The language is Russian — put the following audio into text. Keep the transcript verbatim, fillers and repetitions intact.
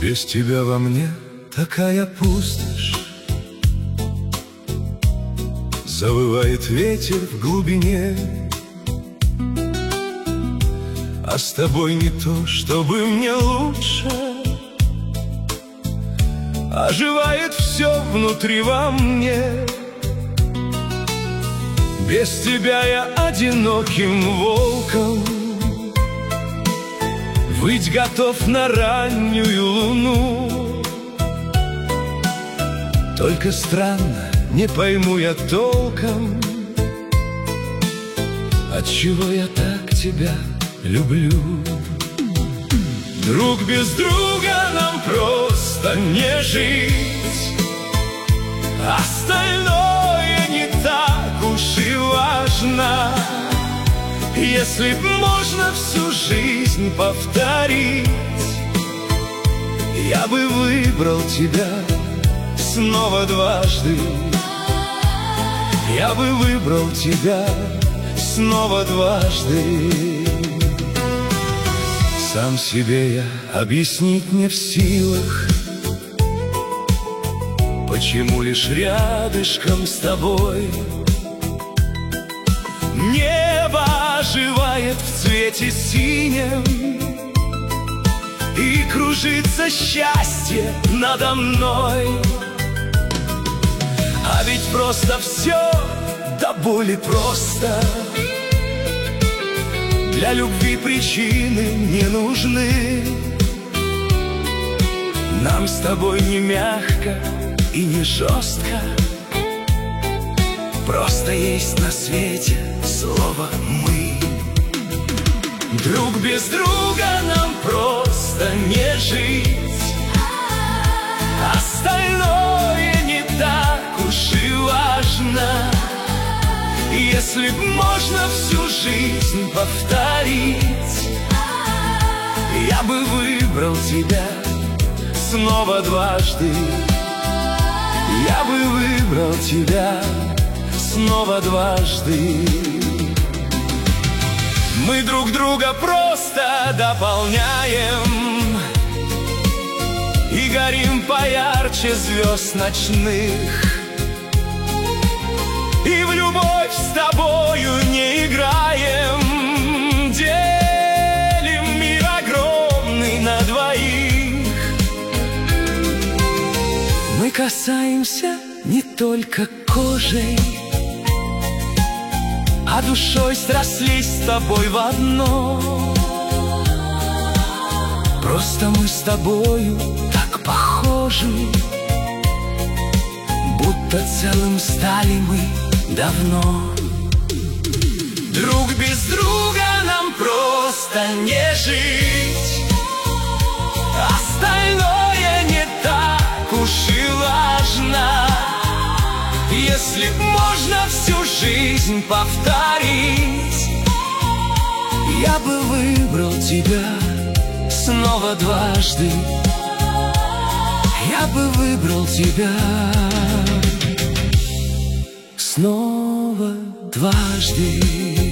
Без тебя во мне такая пустошь. Завывает ветер в глубине, а с тобой не то, чтобы мне лучше. Оживает все внутри во мне. Без тебя я одиноким волком, выть готов на раннюю луну. Только странно, не пойму я толком, отчего я так тебя люблю. Друг без друга нам просто не жить, остальное не так уж и важно. Если б можно всю жизнь повторить, я бы выбрал тебя снова дважды. Я бы выбрал тебя снова дважды. Сам себе я объяснить не в силах, почему лишь рядышком с тобой небо оживает в цвете синем, и кружится счастье надо мной. А ведь просто все до боли просто. Для любви причины не нужны. Нам с тобой не мягко и не жестко, просто есть на свете слово «мы». Друг без друга нам просто не жить, остальное не так уж и важно. Если б можно всю жизнь повторить, я бы выбрал тебя снова дважды. Я бы выбрал тебя снова дважды. Мы друг друга просто дополняем и горим поярче звезд ночных. И в любовь с тобою не играем, делим мир огромный на двоих. Мы касаемся не только кожей, а душой срослись с тобой в одно. Просто мы с тобою так похожи, будто целым стали мы давно. Друг без друга нам просто не жить, остальное не так уж и важно. Если б можно всю жизнь повторить, я бы выбрал тебя снова дважды. Я бы выбрал тебя снова дважды.